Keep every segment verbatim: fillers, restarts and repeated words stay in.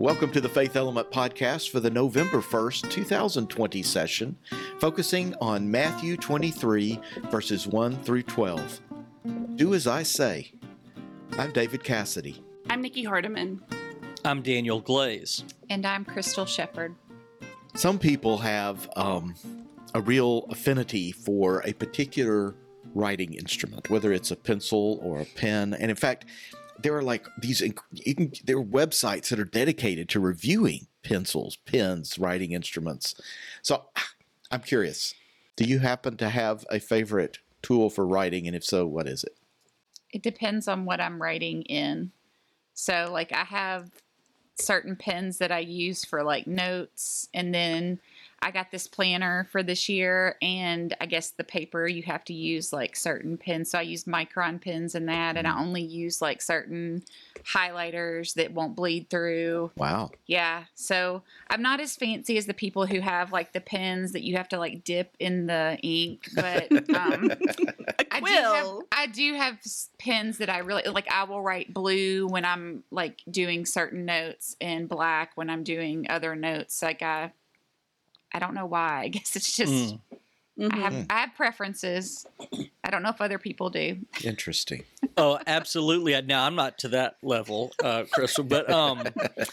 Welcome to the Faith Element Podcast for the November first, twenty twenty session, focusing on Matthew twenty-three, verses one through twelve. Do as I say. I'm David Cassidy. I'm Nikki Hardiman. I'm Daniel Glaze. And I'm Crystal Shepard. Some people have um, a real affinity for a particular writing instrument, whether it's a pencil or a pen. And in fact, there are like these, you can, there are websites that are dedicated to reviewing pencils, pens, writing instruments. So I'm curious, do you happen to have a favorite tool for writing? And if so, what is it? It depends on what I'm writing in. So like I have certain pens that I use for like notes, and then I got this planner for this year, and I guess the paper you have to use like certain pens. So I use Micron pens in that, and I only use like certain highlighters that won't bleed through. Wow. Yeah. So I'm not as fancy as the people who have like the pens that you have to like dip in the ink, but um, I do have, I do have pens that I really like. I will write blue when I'm like doing certain notes, and black when I'm doing other notes. Like I. I don't know why. I guess it's just mm. I have I have preferences. I don't know if other people do. Interesting. Oh, absolutely. Now I'm not to that level, uh, Crystal, but um,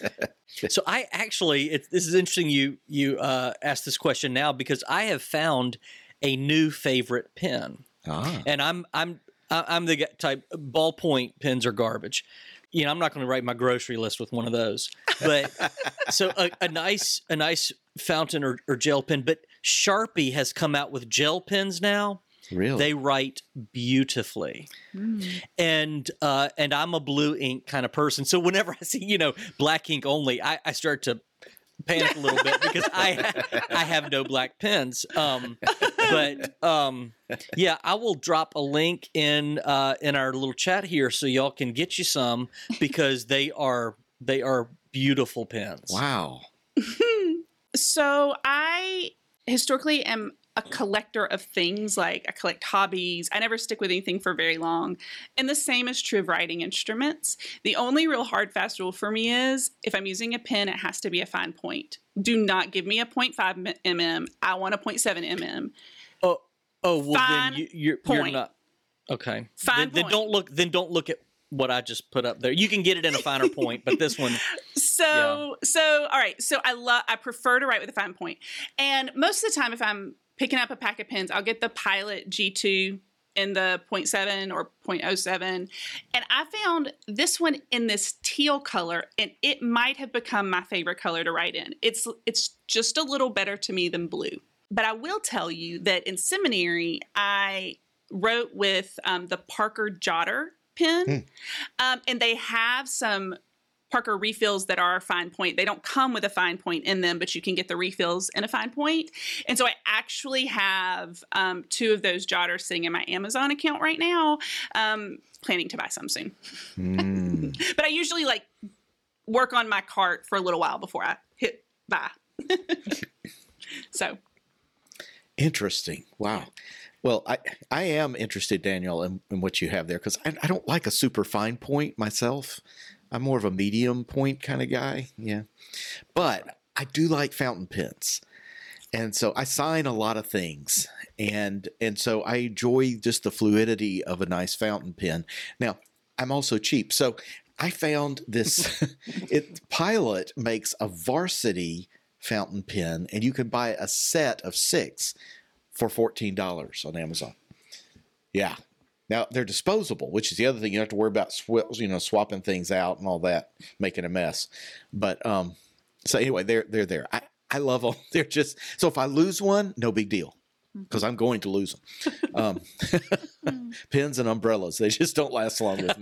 so I actually it, this is interesting. You you uh, asked this question now because I have found a new favorite pen, ah. and I'm I'm I'm the type ballpoint pens are garbage. You know, I'm not going to write my grocery list with one of those. But so a, a nice a nice fountain or, or gel pen. But Sharpie has come out with gel pens now. Really? They write beautifully. Mm. And uh, and I'm a blue ink kind of person. So whenever I see, you know, black ink only, I, I start to panic a little bit because I I have no black pens. Um, but um, yeah, I will drop a link in uh, in our little chat here so y'all can get you some because they are they are beautiful pens. Wow. So I historically am a collector of things. Like I collect hobbies. I never stick with anything for very long. And the same is true of writing instruments. The only real hard fast rule for me is if I'm using a pen, it has to be a fine point. Do not give me a point five millimeter. I want a point seven millimeter. Oh, oh, well fine then you, you're, point. you're not okay. Fine then, then don't look. Then don't look at what I just put up there. You can get it in a finer point, but this one. So, yeah. so all right. So I love. I prefer to write with a fine point, and most of the time, if I'm picking up a pack of pens, I'll get the Pilot G two in the point seven or point oh seven. And I found this one in this teal color, and it might have become my favorite color to write in. It's it's just a little better to me than blue. But I will tell you that in seminary, I wrote with um, the Parker Jotter pen. Mm. Um, and they have some Parker refills that are a fine point. They don't come with a fine point in them, but you can get the refills in a fine point. And so I actually have um, two of those Jotters sitting in my Amazon account right now, um, planning to buy some soon. Mm. But I usually like work on my cart for a little while before I hit buy. So. Interesting. Wow. Well, I I am interested, Daniel, in, in what you have there, because I, I don't like a super fine point myself. I'm more of a medium point kind of guy. Yeah. But I do like fountain pens. And so I sign a lot of things. And and so I enjoy just the fluidity of a nice fountain pen. Now, I'm also cheap. So I found this it Pilot makes a varsity fountain pen, and you can buy a set of six for fourteen dollars on Amazon. Yeah. Now, they're disposable, which is the other thing. You don't have to worry about sw- you know, swapping things out and all that, making a mess. But um, so anyway, they're they're there. I, I love them. They're just so if I lose one, no big deal, because I'm going to lose them. Um, pens and umbrellas, they just don't last long with me.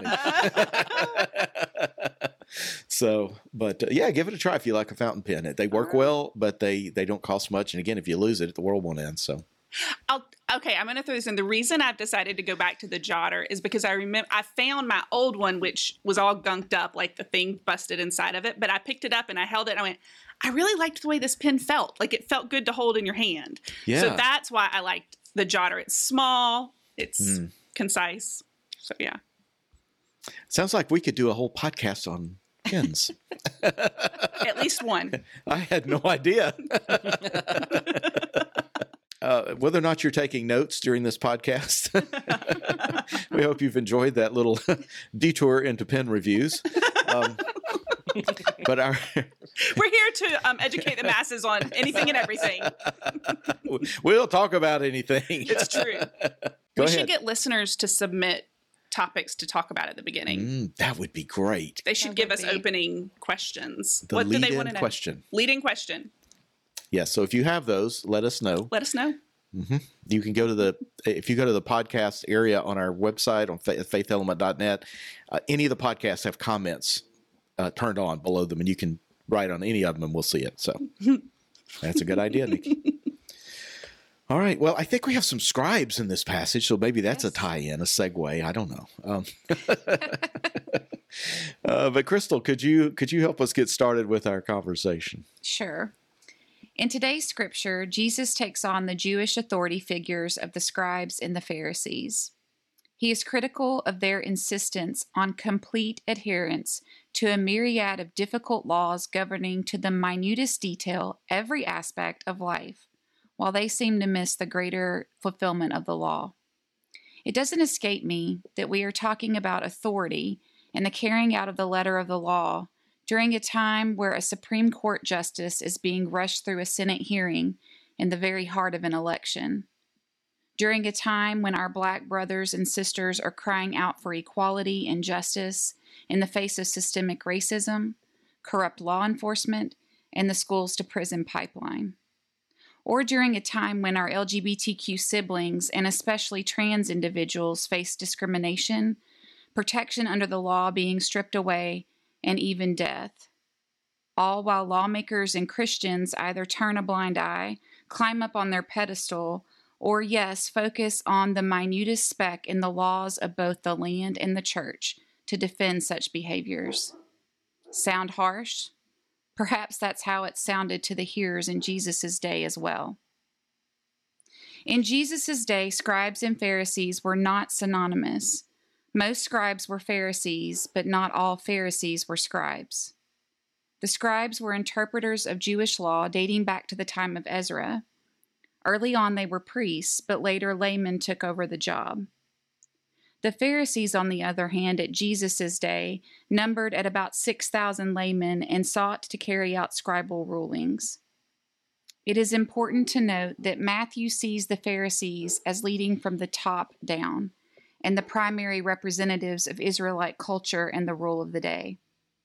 So, but uh, yeah, give it a try if you like a fountain pen. They work well, but they they don't cost much. And again, if you lose it, the world won't end. So. I'll, okay, I'm going to throw this in. The reason I've decided to go back to the Jotter is because I remember I found my old one, which was all gunked up, like the thing busted inside of it. But I picked it up and I held it. And I went, I really liked the way this pen felt. Like it felt good to hold in your hand. Yeah. So that's why I liked the Jotter. It's small. It's mm. concise. So yeah. Sounds like we could do a whole podcast on pens. At least one. I had no idea. Uh, whether or not you're taking notes during this podcast, we hope you've enjoyed that little detour into pen reviews. Um, but our We're here to um, educate the masses on anything and everything. We'll talk about anything. It's true. Go we ahead. should get listeners to submit topics to talk about at the beginning. Mm, that would be great. They should That give would us be. opening questions. The what do they lead-in want to know? question. Leading question. Yes. So if you have those, let us know. Let us know. Mm-hmm. You can go to the, if you go to the podcast area on our website on faith element dot net, uh, any of the podcasts have comments uh, turned on below them, and you can write on any of them and we'll see it. So that's a good idea, Nikki. All right. Well, I think we have some scribes in this passage, so maybe that's Yes. a tie-in, a segue. I don't know. Um, uh, but Crystal, could you could you help us get started with our conversation? Sure. In today's scripture, Jesus takes on the Jewish authority figures of the scribes and the Pharisees. He is critical of their insistence on complete adherence to a myriad of difficult laws governing to the minutest detail every aspect of life, while they seem to miss the greater fulfillment of the law. It doesn't escape me that we are talking about authority and the carrying out of the letter of the law during a time where a Supreme Court justice is being rushed through a Senate hearing in the very heart of an election. During a time when our Black brothers and sisters are crying out for equality and justice in the face of systemic racism, corrupt law enforcement, and the schools to prison pipeline. Or during a time when our L G B T Q siblings and especially trans individuals face discrimination, protection under the law being stripped away, and even death, all while lawmakers and Christians either turn a blind eye, climb up on their pedestal, or yes, focus on the minutest speck in the laws of both the land and the church to defend such behaviors. Sound harsh? Perhaps that's how it sounded to the hearers in Jesus' day as well. In Jesus' day, scribes and Pharisees were not synonymous. Most scribes were Pharisees, but not all Pharisees were scribes. The scribes were interpreters of Jewish law dating back to the time of Ezra. Early on, they were priests, but later laymen took over the job. The Pharisees, on the other hand, at Jesus' day, numbered at about six thousand laymen and sought to carry out scribal rulings. It is important to note that Matthew sees the Pharisees as leading from the top down, and the primary representatives of Israelite culture and the rule of the day.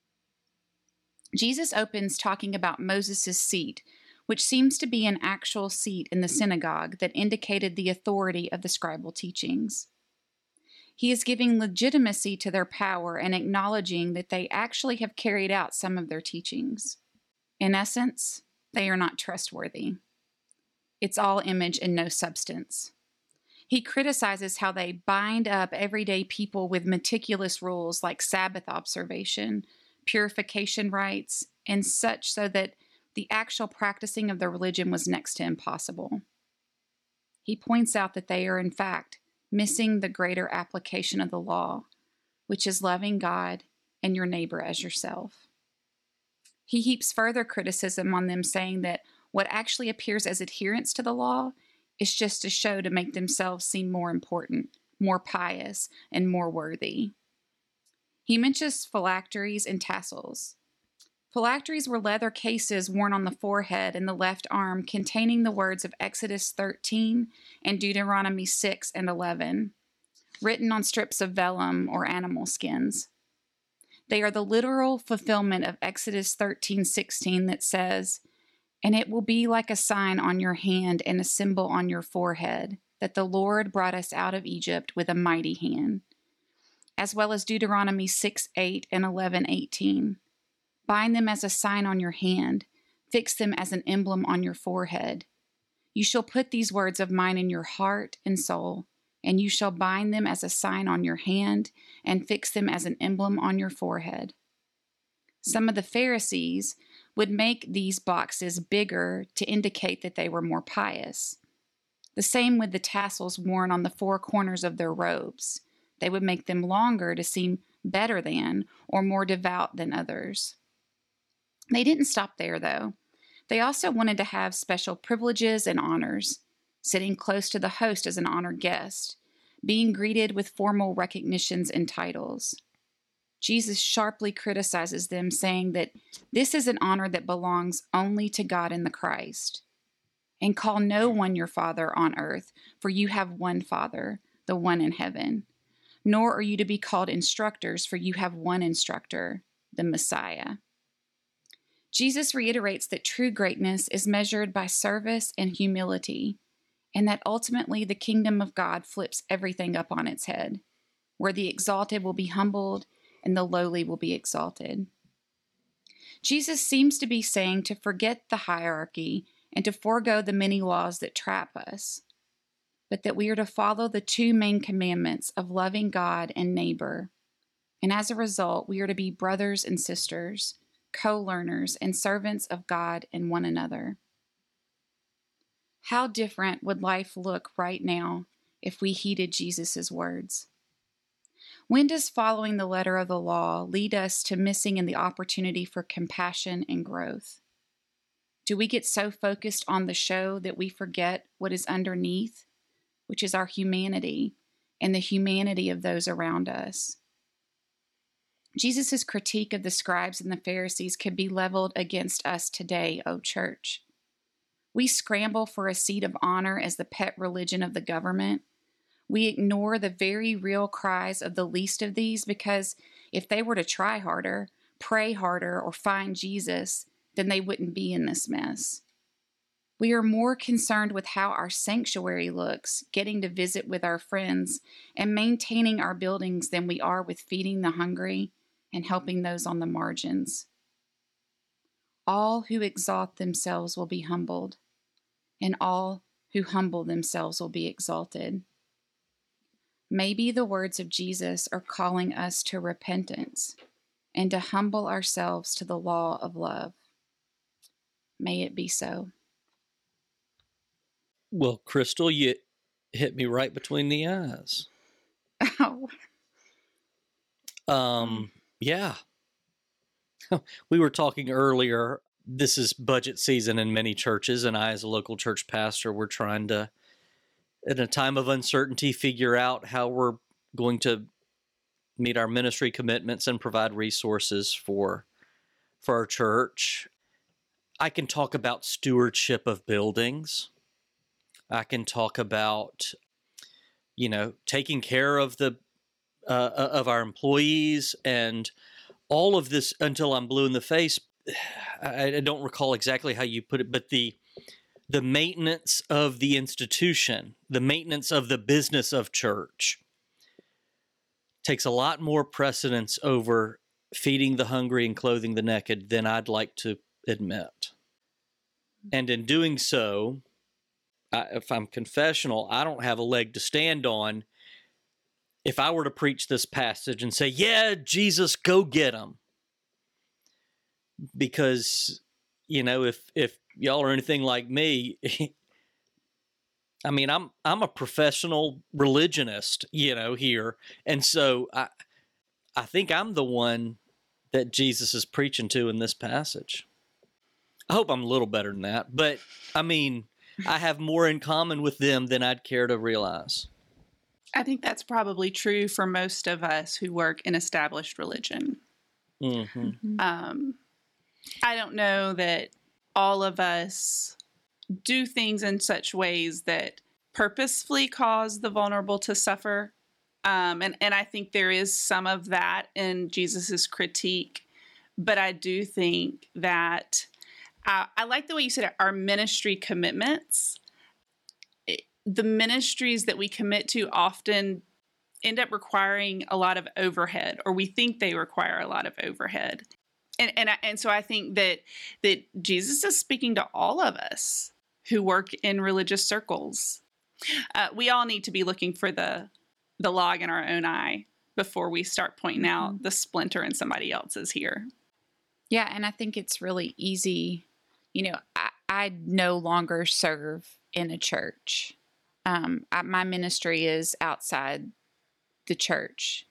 Jesus opens talking about Moses' seat, which seems to be an actual seat in the synagogue that indicated the authority of the scribal teachings. He is giving legitimacy to their power and acknowledging that they actually have carried out some of their teachings. In essence, they are not trustworthy. It's all image and no substance. He criticizes how they bind up everyday people with meticulous rules like Sabbath observation, purification rites, and such so that the actual practicing of their religion was next to impossible. He points out that they are, in fact, missing the greater application of the law, which is loving God and your neighbor as yourself. He heaps further criticism on them, saying that what actually appears as adherence to the law is just a show to make themselves seem more important, more pious, and more worthy. He mentions phylacteries and tassels. Phylacteries were leather cases worn on the forehead and the left arm containing the words of Exodus thirteen and Deuteronomy six and eleven, written on strips of vellum or animal skins. They are the literal fulfillment of Exodus thirteen sixteen that says, "And it will be like a sign on your hand and a symbol on your forehead, that the Lord brought us out of Egypt with a mighty hand," as well as Deuteronomy six eight and eleven eighteen. "Bind them as a sign on your hand, fix them as an emblem on your forehead. You shall put these words of mine in your heart and soul, and you shall bind them as a sign on your hand and fix them as an emblem on your forehead." Some of the Pharisees would make these boxes bigger to indicate that they were more pious. The same with the tassels worn on the four corners of their robes. They would make them longer to seem better than, or more devout than others. They didn't stop there, though. They also wanted to have special privileges and honors, sitting close to the host as an honored guest, being greeted with formal recognitions and titles. Jesus sharply criticizes them, saying that this is an honor that belongs only to God in the Christ. And call no one your father on earth, for you have one Father, the one in heaven. Nor are you to be called instructors, for you have one instructor, the Messiah. Jesus reiterates that true greatness is measured by service and humility, and that ultimately the kingdom of God flips everything up on its head, where the exalted will be humbled and the lowly will be exalted. Jesus seems to be saying to forget the hierarchy and to forego the many laws that trap us, but that we are to follow the two main commandments of loving God and neighbor. And as a result, we are to be brothers and sisters, co-learners and servants of God and one another. How different would life look right now if we heeded Jesus' words? When does following the letter of the law lead us to missing in the opportunity for compassion and growth? Do we get so focused on the show that we forget what is underneath, which is our humanity and the humanity of those around us? Jesus' critique of the scribes and the Pharisees could be leveled against us today, O church. We scramble for a seat of honor as the pet religion of the government. We ignore the very real cries of the least of these because if they were to try harder, pray harder, or find Jesus, then they wouldn't be in this mess. We are more concerned with how our sanctuary looks, getting to visit with our friends, and maintaining our buildings than we are with feeding the hungry and helping those on the margins. All who exalt themselves will be humbled, and all who humble themselves will be exalted. Maybe the words of Jesus are calling us to repentance and to humble ourselves to the law of love. May it be so. Well, Crystal, you hit me right between the eyes. Oh. Um, yeah. We were talking earlier, this is budget season in many churches, and I, as a local church pastor, we're trying to, in a time of uncertainty, figure out how we're going to meet our ministry commitments and provide resources for, for our church. I can talk about stewardship of buildings. I can talk about, you know, taking care of the uh, of our employees and all of this until I'm blue in the face. I, I don't recall exactly how you put it, but the the maintenance of the institution, the maintenance of the business of church takes a lot more precedence over feeding the hungry and clothing the naked than I'd like to admit. And in doing so, I, if I'm confessional, I don't have a leg to stand on if I were to preach this passage and say, yeah, Jesus, go get them. Because, you know, if if y'all are anything like me, I mean, I'm I'm a professional religionist, you know, here. And so I I think I'm the one that Jesus is preaching to in this passage. I hope I'm a little better than that. But, I mean, I have more in common with them than I'd care to realize. I think that's probably true for most of us who work in established religion. Mm-hmm. Um, I don't know that all of us do things in such ways that purposefully cause the vulnerable to suffer. Um, and, and I think there is some of that in Jesus's critique. But I do think that uh, I like the way you said it, our ministry commitments. It, the ministries that we commit to often end up requiring a lot of overhead, or we think they require a lot of overhead. And and and so I think that that Jesus is speaking to all of us who work in religious circles. Uh, we all need to be looking for the the log in our own eye before we start pointing out Mm-hmm. the splinter in somebody else's here. Yeah, and I think it's really easy. You know, I, I no longer serve in a church. Um, I, my ministry is outside the church.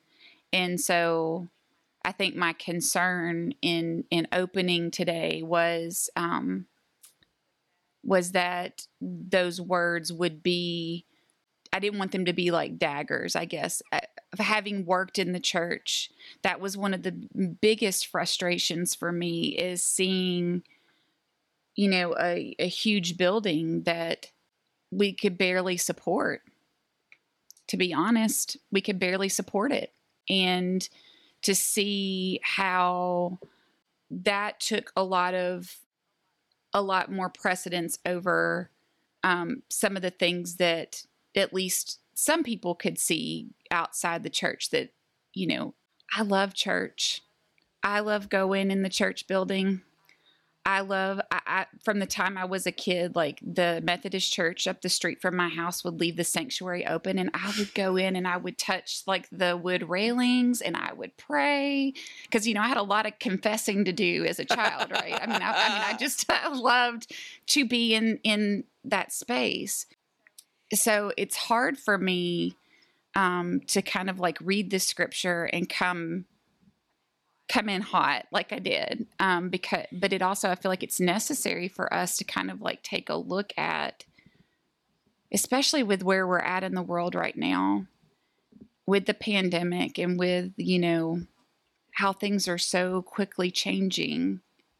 And so I think my concern in, in opening today was, um, was that those words would be, I didn't want them to be like daggers, I guess. I, having worked in the church, that was one of the biggest frustrations for me, is seeing, you know, a, a huge building that we could barely support. To be honest, we could barely support it. And to see how that took a lot of, a lot more precedence over um, some of the things that at least some people could see outside the church. That, you know, I love church. I love going in the church building. I love, I, I, from the time I was a kid, like the Methodist church up the street from my house would leave the sanctuary open, and I would go in and I would touch like the wood railings and I would pray. Cause you know, I had a lot of confessing to do as a child, right? I mean, I, I mean, I just I loved to be in, in that space. So it's hard for me um, to kind of like read this scripture and come come in hot like I did, um, because, but it also, I feel like it's necessary for us to kind of like take a look at, especially with where we're at in the world right now, with the pandemic and with, you know, how things are so quickly changing.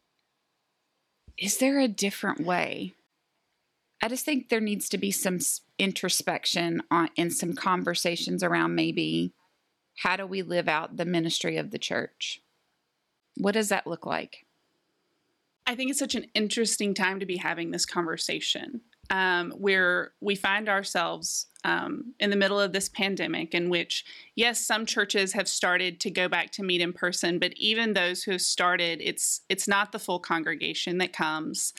Is there a different way? I just think there needs to be some introspection on, and some conversations around maybe how do we live out the ministry of the church? What does that look like? I think it's such an interesting time to be having this conversation, um, where we find ourselves um, in the middle of this pandemic, in which, yes, some churches have started to go back to meet in person, but even those who have started, it's it's not the full congregation that comes.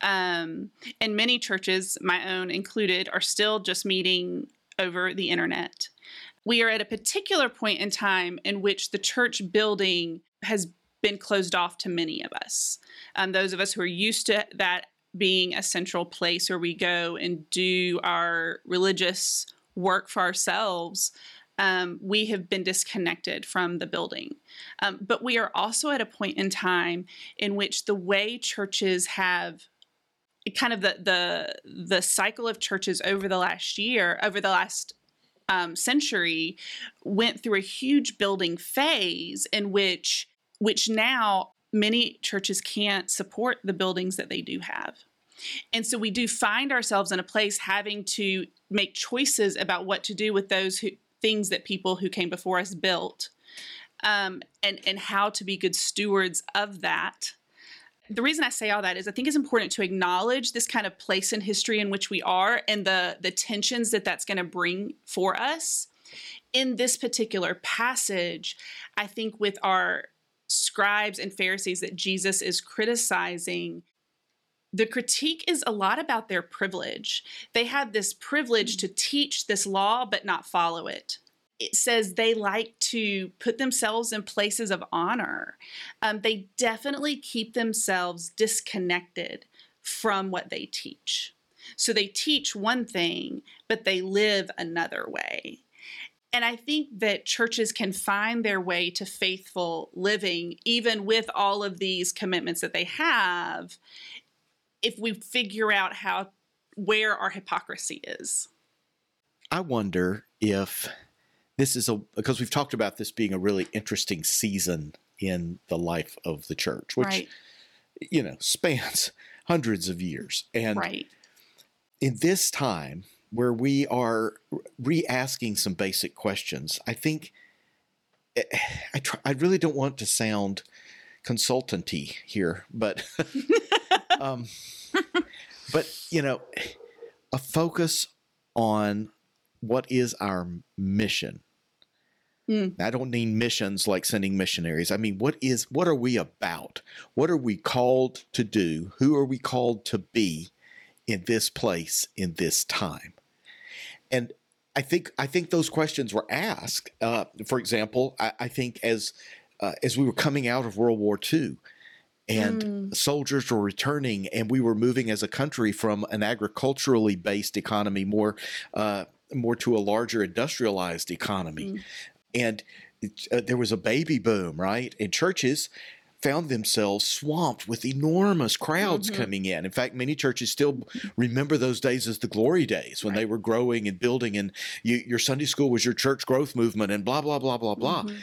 Um, and many churches, my own included, are still just meeting over the internet. We are at a particular point in time in which the church building has been closed off to many of us. Um, those of us who are used to that being a central place where we go and do our religious work for ourselves, um, we have been disconnected from the building. Um, but we are also at a point in time in which the way churches have kind of the the the cycle of churches over the last year, over the last um, century, went through a huge building phase in which which now many churches can't support the buildings that they do have. And so we do find ourselves in a place having to make choices about what to do with those who, things that people who came before us built, um, and, and how to be good stewards of that. The reason I say all that is I think it's important to acknowledge this kind of place in history in which we are and the, the tensions that that's going to bring for us. In this particular passage, I think with our scribes and Pharisees that Jesus is criticizing, the critique is a lot about their privilege. They had this privilege to teach this law but not follow it. It says they like to put themselves in places of honor. Um, they definitely keep themselves disconnected from what they teach. So they teach one thing, but they live another way. And I think that churches can find their way to faithful living, even with all of these commitments that they have, if we figure out how, where our hypocrisy is. I wonder if this is a, because we've talked about this being a really interesting season in the life of the church, which, right. you know, spans hundreds of years. And right. in this time, where we are re-asking some basic questions, I think I try, I really don't want to sound consultanty here, but um, but you know, a focus on what is our mission. Mm. I don't mean missions like sending missionaries. I mean, what is what are we about? What are we called to do? Who are we called to be in this place, in this time? And I think I think those questions were asked. Uh, for example, I, I think as uh, as we were coming out of World War Two, and mm. soldiers were returning, and we were moving as a country from an agriculturally based economy more uh, more to a larger industrialized economy, mm. and it, uh, there was a baby boom, right? And churches found themselves swamped with enormous crowds Mm-hmm. coming in. In fact, many churches still remember those days as the glory days when Right. they were growing and building, and you, your Sunday school was your church growth movement and blah, blah, blah, blah, blah. Mm-hmm.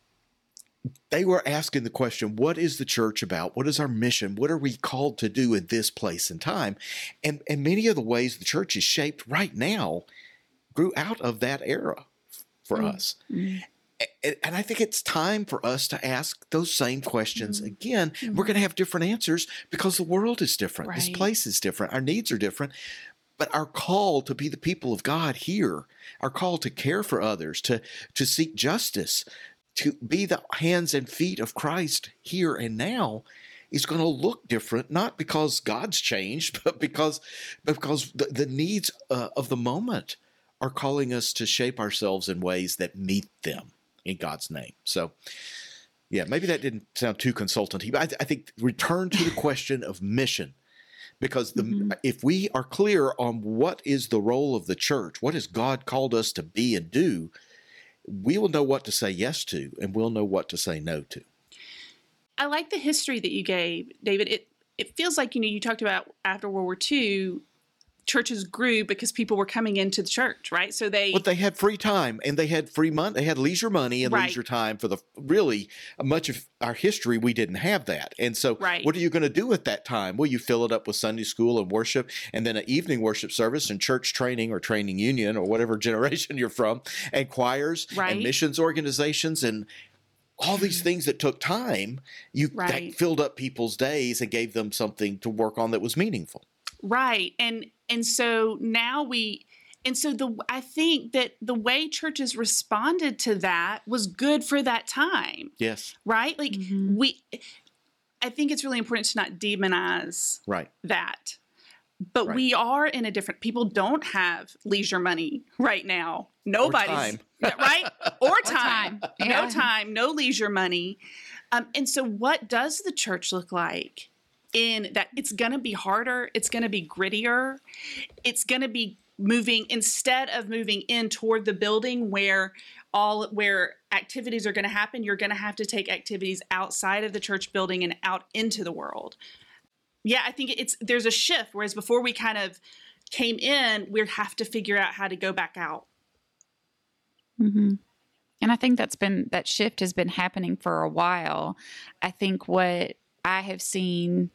They were asking the question, what is the church about? What is our mission? What are we called to do in this place and time? And, and many of the ways the church is shaped right now grew out of that era for Mm-hmm. us. And and I think it's time for us to ask those same questions Mm-hmm. again. We're going to have different answers because the world is different. This Right. place is different. Our needs are different. But our call to be the people of God here, our call to care for others, to, to seek justice, to be the hands and feet of Christ here and now is going to look different, not because God's changed, but because, because the, the needs uh, of the moment are calling us to shape ourselves in ways that meet them in God's name. So, yeah, maybe that didn't sound too consultant-y, but I, I think return to the question of mission, because the Mm-hmm. if we are clear on what is the role of the church, what has God called us to be and do, we will know what to say yes to, and we'll know what to say no to. I like the history that you gave, David. It it feels like, you know, you talked about after World War Two, churches grew because people were coming into the church, right? So they But they had free time, and they had free money. They had leisure money and Right. leisure time for the really much of our history. We didn't have that, and so Right. what are you going to do at that time? Well, you fill it up with Sunday school and worship, and then an evening worship service and church training or training union or whatever generation you're from, and choirs Right. and missions organizations and all these things that took time. You Right. that filled up people's days and gave them something to work on that was meaningful. Right. And and so now we and so the I think that the way churches responded to that was good for that time, Yes, right? Like Mhm. we I think it's really important to not demonize right. that. But Right. we are in a different people don't have leisure money right now. Nobody's time. Yeah, right? Or time. time. Yeah. No time, no leisure money. Um, and so what does the church look like? In that it's going to be harder, it's going to be grittier, it's going to be moving instead of moving in toward the building where all where activities are going to happen, you're going to have to take activities outside of the church building and out into the world. Yeah, I think it's there's a shift, whereas before we kind of came in, we have to figure out how to go back out. Mm-hmm. And I think that's been that shift has been happening for a while. I think what I have seen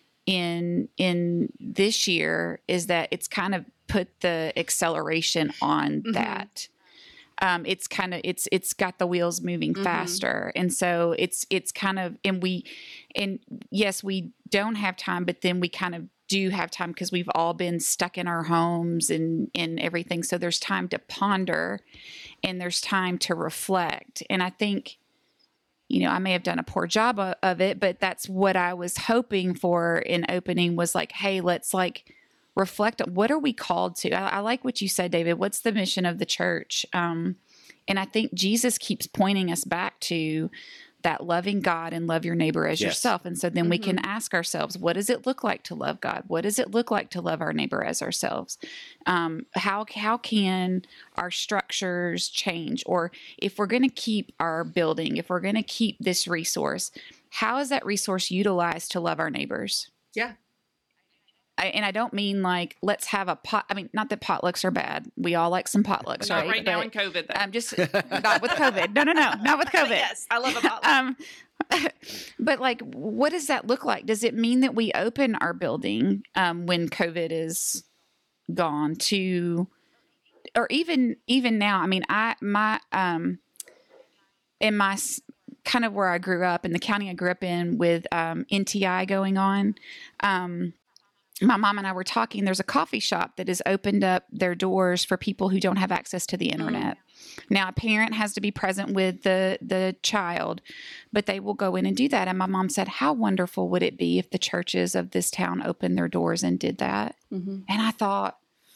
in in this year is that it's kind of put the acceleration on Mhm. that. Um, it's kind of it's it's got the wheels moving Mhm. faster, and so it's it's kind of and we and yes, we don't have time, but then we kind of do have time because we've all been stuck in our homes and and everything. So there's time to ponder, and there's time to reflect. And I think, you know, I may have done a poor job of, of it, but that's what I was hoping for in opening was like, hey, let's like reflect on what are we called to? I, I like what you said, David. What's the mission of the church? Um, and I think Jesus keeps pointing us back to that loving God and love your neighbor as Yes. yourself. And so then we Mhm. can ask ourselves, what does it look like to love God? What does it look like to love our neighbor as ourselves? Um, how how can our structures change? Or if we're going to keep our building, if we're going to keep this resource, how is that resource utilized to love our neighbors? Yeah. I, and I don't mean like let's have a pot. I mean, not that potlucks are bad. We all like some potlucks, Not right? right now But in COVID, though. I'm just not with COVID. No, no, no, not with But COVID. yes, I love a potluck. Um, but like, what does that look like? Does it mean that we open our building um, when COVID is gone to, or even even now? I mean, I my um, in my s- kind of where I grew up in the county I grew up in with um, N T I going on. Um, my mom and I were talking. There's a coffee shop that has opened up their doors for people who don't have access to the internet. Now, a parent has to be present with the the child, but they will go in and do that. And my mom said, "How wonderful would it be if the churches of this town opened their doors and did that?" Mhm. And I thought,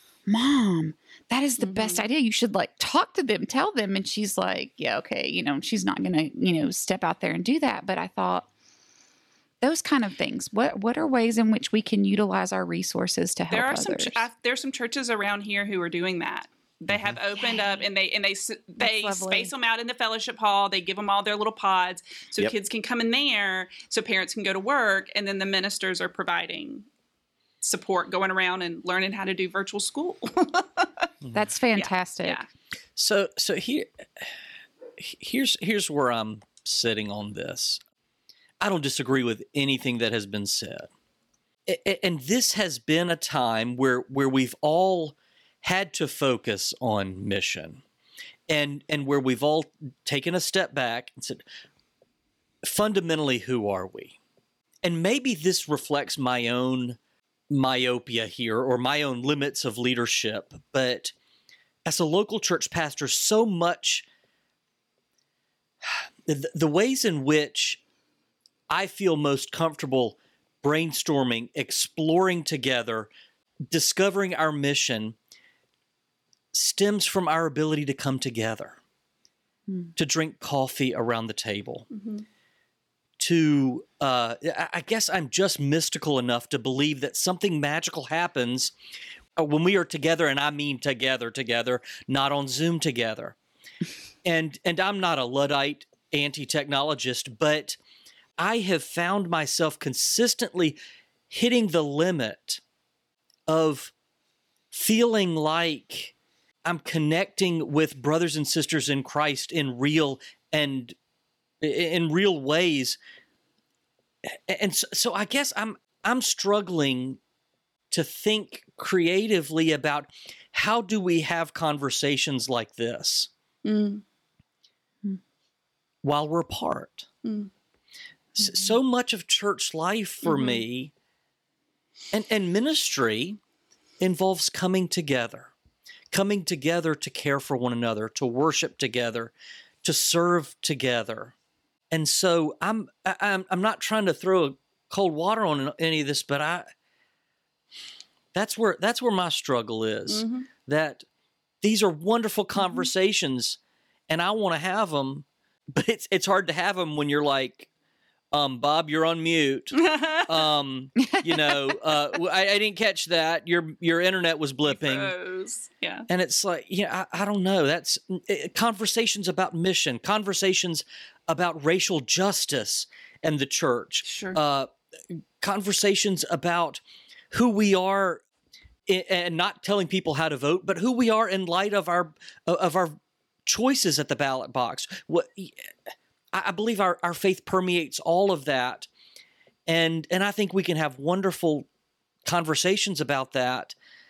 "Mom, that is the best idea. You should like talk to them, tell them." And she's like, "Yeah, okay, you know, she's not going to, you know, step out there and do that." But I thought, those kind of things. What what are ways in which we can utilize our resources to help There are others? some ch- I, there's some churches around here who are doing that. They have opened Yay. up, and they and they s- they lovely. space them out in the fellowship hall. They give them all their little pods, so Yep. kids can come in there, so parents can go to work, and then the ministers are providing support, going around and learning how to do virtual school. That's fantastic. Yeah. So so here here's here's where I'm sitting on this. I don't disagree with anything that has been said. A- a- And this has been a time where where we've all had to focus on mission, and and where we've all taken a step back and said, fundamentally, who are we? And maybe this reflects my own myopia here or my own limits of leadership, but as a local church pastor, so much the, the ways in which I feel most comfortable brainstorming, exploring together, discovering our mission stems from our ability to come together, Hmm. to drink coffee around the table, Mm-hmm. to, uh, I I guess I'm just mystical enough to believe that something magical happens uh, when we are together, and I mean together, together, not on Zoom together. and and I'm not a Luddite anti-technologist, but I have found myself consistently hitting the limit of feeling like I'm connecting with brothers and sisters in Christ in real and in real ways. And so, so I guess I'm I'm struggling to think creatively about how do we have conversations like this Mm. while we're apart. Mm. S- So much of church life for Mhm. me and, and ministry involves coming together, coming together to care for one another, to worship together, to serve together. And so I'm I, I'm I'm not trying to throw cold water on any of this, but I that's where that's where my struggle is. Mhm. That these are wonderful conversations, and I want to have them, but it's it's hard to have them when you're like, um, Bob, you're on mute. Um, you know, uh, I, I didn't catch that. Your your internet was blipping. Froze. Yeah. And it's like, yeah, I, I don't know. That's uh, conversations about mission, conversations about racial justice and the church, Sure. uh, conversations about who we are, i- and not telling people how to vote, but who we are in light of our of our choices at the ballot box. What I I believe our, our faith permeates all of that, and and I think we can have wonderful conversations about that.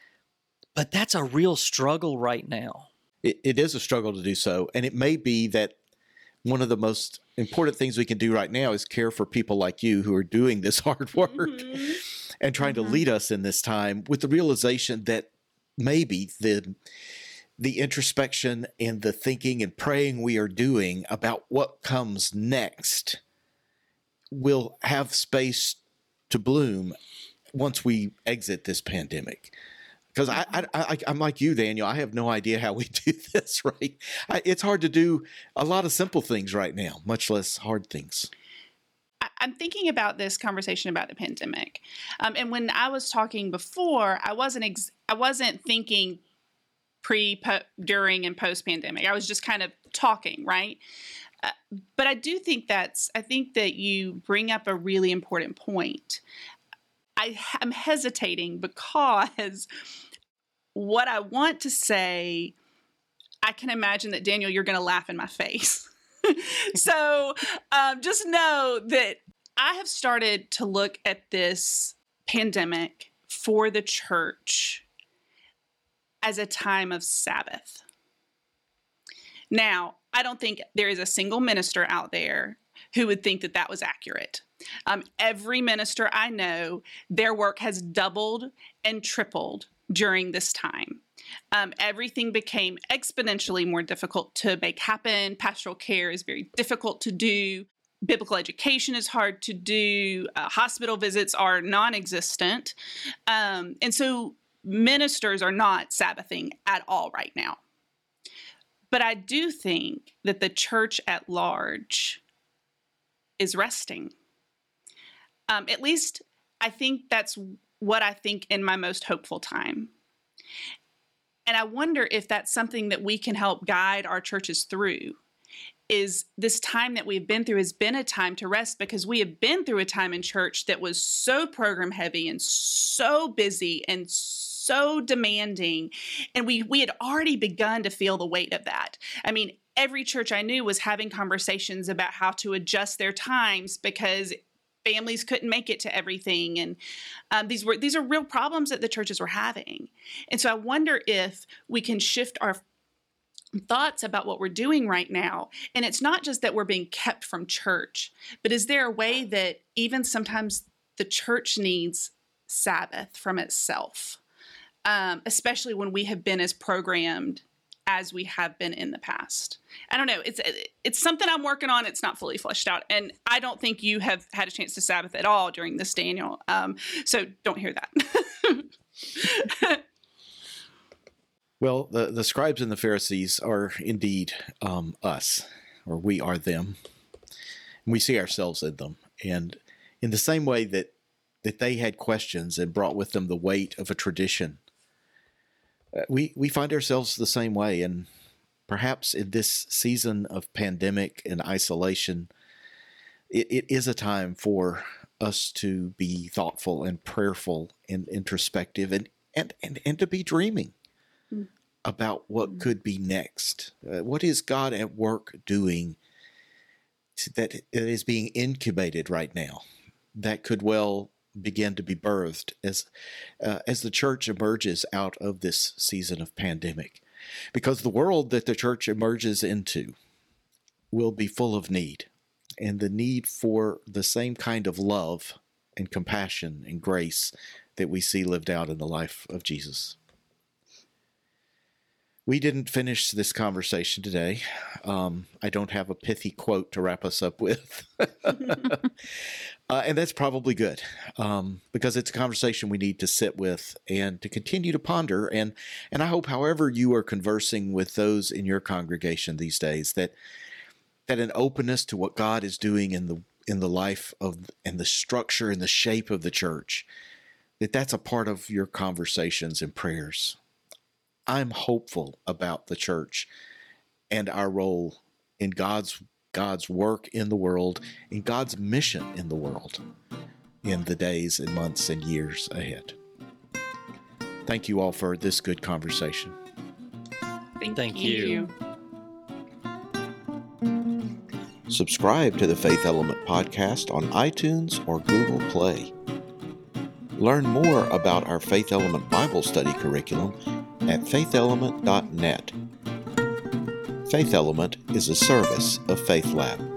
But that's a real struggle right now. It, it is a struggle to do so. And it may be that one of the most important things we can do right now is care for people like you who are doing this hard work Mhm. and trying Mhm. to lead us in this time with the realization that maybe the the introspection and the thinking and praying we are doing about what comes next will have space to bloom once we exit this pandemic. Because I, I, I, I'm like you, Daniel. I have no idea how we do this, right? I, it's hard to do a lot of simple things right now, much less hard things. I- I'm thinking about this conversation about the pandemic, um, and when I was talking before, I wasn't ex- I wasn't thinking pre, po- during, and post pandemic. I was just kind of talking, right? Uh, but I do think that's. I think that you bring up a really important point. I am hesitating because what I want to say, I can imagine that, Daniel, you're going to laugh in my face. So um, just know that I have started to look at this pandemic for the church as a time of Sabbath. Now, I don't think there is a single minister out there who would think that that was accurate. Um, every minister I know, their work has doubled and tripled during this time. Um, everything became exponentially more difficult to make happen. Pastoral care is very difficult to do. Biblical education is hard to do. Uh, hospital visits are non-existent. Um, and so ministers are not Sabbathing at all right now. But I do think that the church at large is resting. Um, at least I think that's what I think in my most hopeful time. And I wonder if that's something that we can help guide our churches through, is this time that we've been through has been a time to rest, because we have been through a time in church that was so program heavy and so busy and so demanding. And we, we had already begun to feel the weight of that. I mean, every church I knew was having conversations about how to adjust their times because families couldn't make it to everything. And um, these were these are real problems that the churches were having. And so I wonder if we can shift our thoughts about what we're doing right now. And it's not just that we're being kept from church, but is there a way that even sometimes the church needs Sabbath from itself, um, especially when we have been as programmed as we have been in the past? I don't know. It's it's something I'm working on. It's not fully fleshed out. And I don't think you have had a chance to Sabbath at all during this, Daniel. Um, so don't hear that. Well, the, the scribes and the Pharisees are indeed um, us, or we are them. And we see ourselves in them. And in the same way that, that they had questions and brought with them the weight of a tradition, uh, we, we find ourselves the same way. And perhaps in this season of pandemic and isolation, it, it is a time for us to be thoughtful and prayerful and introspective and, and, and, and to be dreaming about what could be next. Uh, what is God at work doing to, that is being incubated right now that could well begin to be birthed as uh, as the church emerges out of this season of pandemic? Because the world that the church emerges into will be full of need, and the need for the same kind of love and compassion and grace that we see lived out in the life of Jesus. We didn't finish this conversation today. Um, I don't have a pithy quote to wrap us up with. uh, and that's probably good, um, because it's a conversation we need to sit with and to continue to ponder. And, and I hope, however you are conversing with those in your congregation these days, that that an openness to what God is doing in the in the life of and the structure and the shape of the church, that that's a part of your conversations and prayers. I'm hopeful about the church and our role in God's God's work in the world, in God's mission in the world, in the days and months and years ahead. Thank you all for this good conversation. Thank, Thank you. you. Subscribe to the Faith Element Podcast on iTunes or Google Play. Learn more about our Faith Element Bible Study curriculum at faith element dot net. Faith Element is a service of Faith Lab.